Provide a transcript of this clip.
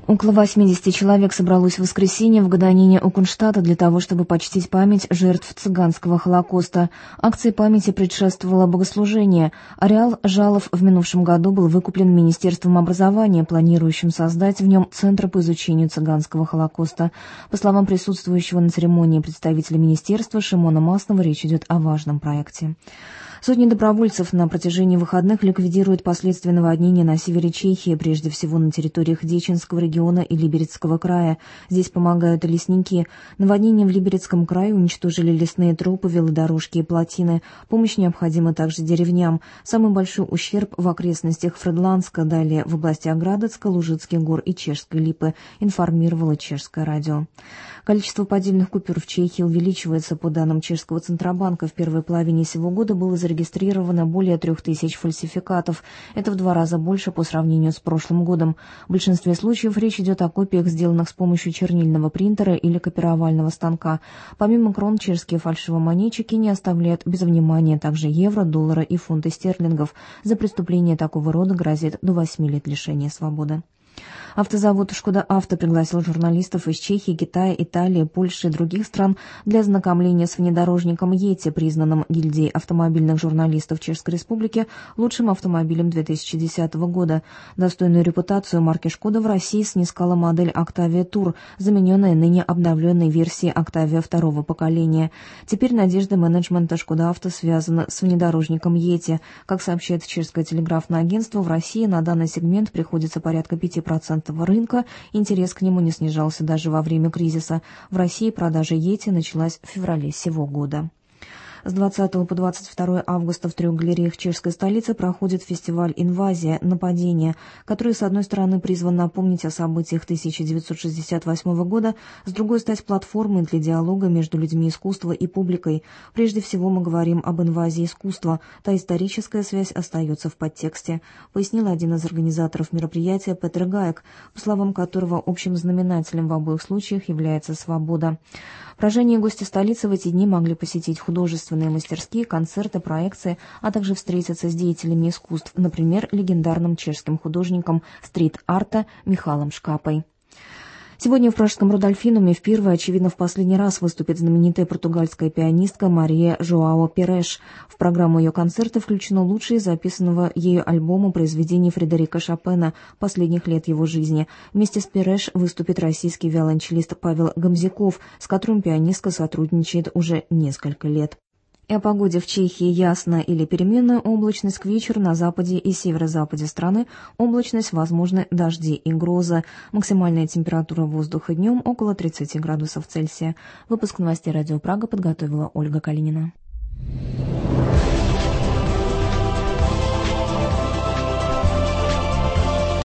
Около 80 человек собралось в воскресенье в Гаданине у Кунштадта для того, чтобы почтить память жертв цыганского Холокоста. Акции памяти предшествовало богослужение. Ареал Жалов в минувшем году был выкуплен Министерством образования, планирующим создать в нем Центр по изучению цыганского Холокоста. По словам присутствующего на церемонии представителя министерства Шимона Маснова, речь идет о важном проекте. Сотни добровольцев на протяжении выходных ликвидируют последствия наводнения на севере Чехии, прежде всего на территориях Деченского региона и Либерецкого края. Здесь помогают и лесники. Наводнения в Либерецком крае уничтожили лесные тропы, велодорожки и плотины. Помощь необходима также деревням. Самый большой ущерб в окрестностях Фредландска, далее в области Оградецка, Лужицких гор и Чешской Липы, информировало чешское радио. Количество поддельных купюр в Чехии увеличивается. По данным чешского Центробанка, в первой половине сего года было зарегистрировано более 3000 фальсификатов. Это в 2 раза больше по сравнению с прошлым годом. В большинстве случаев речь идет о копиях, сделанных с помощью чернильного принтера или копировального станка. Помимо крон, чешские фальшивомонетчики не оставляют без внимания также евро, доллары и фунты стерлингов. За преступление такого рода грозит до 8 лет лишения свободы. Автозавод «Шкода Авто» пригласил журналистов из Чехии, Китая, Италии, Польши и других стран для ознакомления с внедорожником «Йети», признанным гильдией автомобильных журналистов Чешской Республики лучшим автомобилем 2010 года. Достойную репутацию марки «Шкода» в России снискала модель «Октавия Тур», замененная ныне обновленной версией «Октавия» второго поколения. Теперь надежды менеджмента «Шкода Авто» связаны с внедорожником «Йети». Как сообщает чешское телеграфное агентство, в России на данный сегмент приходится порядка 5% рынка, интерес к нему не снижался даже во время кризиса. В России продажа «Йети» началась в феврале сего года. С 20 по 22 августа в 3 галереях чешской столицы проходит фестиваль «Инвазия. Нападение», который, с одной стороны, призван напомнить о событиях 1968 года, с другой — стать платформой для диалога между людьми искусства и публикой. Прежде всего мы говорим об инвазии искусства, та историческая связь остается в подтексте, пояснил один из организаторов мероприятия Петр Гаек, по словам которого общим знаменателем в обоих случаях является свобода. Поражение гости столицы в эти дни могли посетить художественные мастерские, концерты, проекции, а также встретиться с деятелями искусств, например, легендарным чешским художником стрит-арта Михалом Шкапой. Сегодня в пражском Рудольфинуме впервые, очевидно, в последний раз выступит знаменитая португальская пианистка Мария Жоао Переш. В программу ее концерта включено лучшее записанного ею альбома произведений Фредерика Шопена последних лет его жизни. Вместе с Переш выступит российский виолончелист Павел Гомзяков, с которым пианистка сотрудничает уже несколько лет. И о погоде в Чехии: ясно или переменная облачность, к вечеру на западе и северо-западе страны облачность, возможны дожди и грозы. Максимальная температура воздуха днем около 30 градусов Цельсия. Выпуск новостей Радио Прага подготовила Ольга Калинина.